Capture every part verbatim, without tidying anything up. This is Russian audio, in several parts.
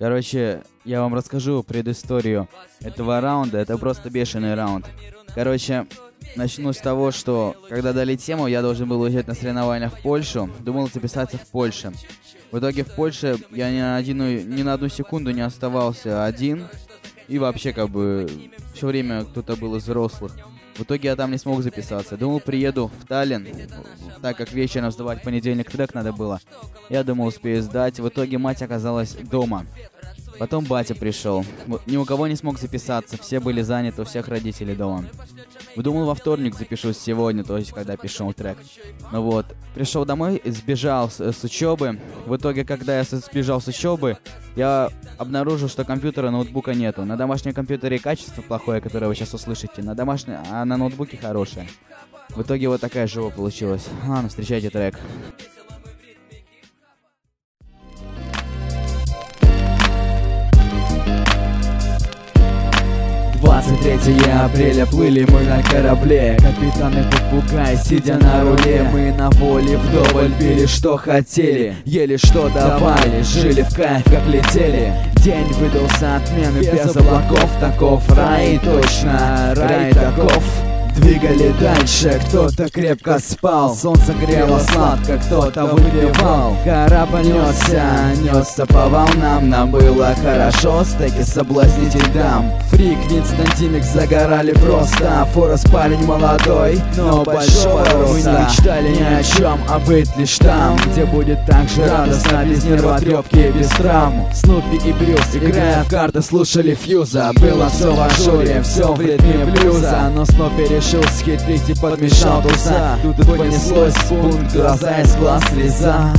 Короче, я вам расскажу предысторию этого раунда. Это просто бешеный раунд. Короче, начну с того, что когда дали тему, я должен был уезжать на соревнования в Польшу. Думал записаться в Польше. В итоге в Польше я ни на, одну, ни на одну секунду не оставался один. И вообще, как бы, все время кто-то был из взрослых. В итоге я там не смог записаться. Думал, приеду в Таллин, так как вечером сдавать в понедельник трек надо было. Я думал, успею сдать. В итоге мать оказалась дома. Потом батя пришел. Ни у кого не смог записаться. Все были заняты, у всех родителей дома. Думал, во вторник запишусь сегодня, то есть когда пишу трек. Ну вот. Пришел домой, сбежал с, с учебы. В итоге, когда я сбежал с учебы, я обнаружил, что компьютера, ноутбука нету. На домашнем компьютере качество плохое, которое вы сейчас услышите, на домашнем, а на ноутбуке хорошее. В итоге вот такая жопа получилась. Ладно, встречайте трек. двадцать третьего апреля плыли мы на корабле. Капитан и попугай, сидя на руле. Мы на воле вдоволь пили, что хотели, ели, что давали, жили в кайф, как летели. День выдался отменный, без облаков. Таков рай, точно, рай таков. Двигали дальше, кто-то крепко спал. Солнце грело сладко, кто-то выпивал. Корабль несся, несся по волнам. Нам было хорошо, стеки соблазнитель дам. Фрик, Винстон, Тимик загорали просто. Форест парень молодой, но большого роста. Мы не мечтали ни о чем, а быть лишь там, где будет так же радостно, без нервотрепки и без травм. Снупи и Брюс, играя в карты, слушали Фьюза. Было все в ажуре, все в ритме блюза. Но Снупи решил схитрить и подмешал туса. Тут и понеслось пункт, глаза из глаз слеза.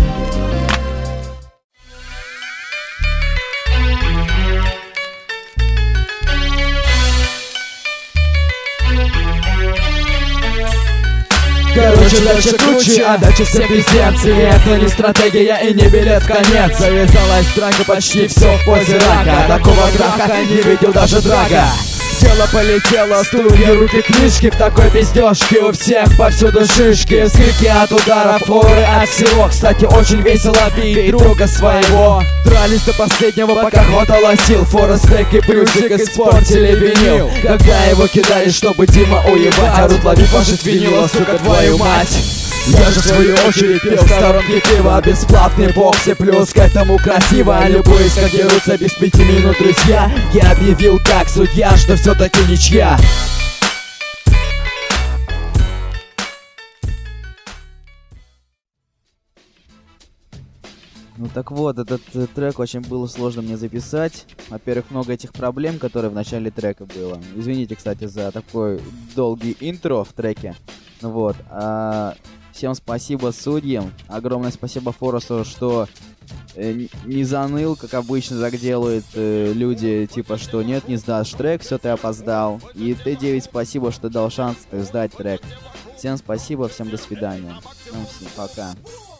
Короче, дальше круче, а дальше все пиздец. И это не стратегия и не билет в конец. Завязалась драка, почти все в позе рака. Такого драка не видел даже Драга. Тело полетело, стулья, руки, книжки. В такой пиздежке у всех повсюду шишки. Скрики от ударов, оры от всего. Кстати, очень весело бить друга своего. Дрались до последнего, пока хватало сил. Форест, Тек и Брюсик испортили винил. Когда его кидали, чтобы Дима уебать. Орут, лови, пашет винила, сука, твою мать. Я же в свою очередь пил в сторонке пива. Бесплатный бокс и плюс к этому красиво. Любуясь, как дерутся без пяти минут друзья. Я объявил как судья, что все-таки ничья. Ну так вот, этот э, трек очень было сложно мне записать. Во-первых, много этих проблем, которые в начале трека было. Извините, кстати, за такой долгий интро в треке. Ну вот, а... Всем спасибо судьям, огромное спасибо Форесту, что э, не заныл, как обычно так делают э, люди, типа, что нет, не сдашь трек, все, ты опоздал. И Т девять спасибо, что дал шанс сдать трек. Всем спасибо, всем до свидания. Ну, всем пока.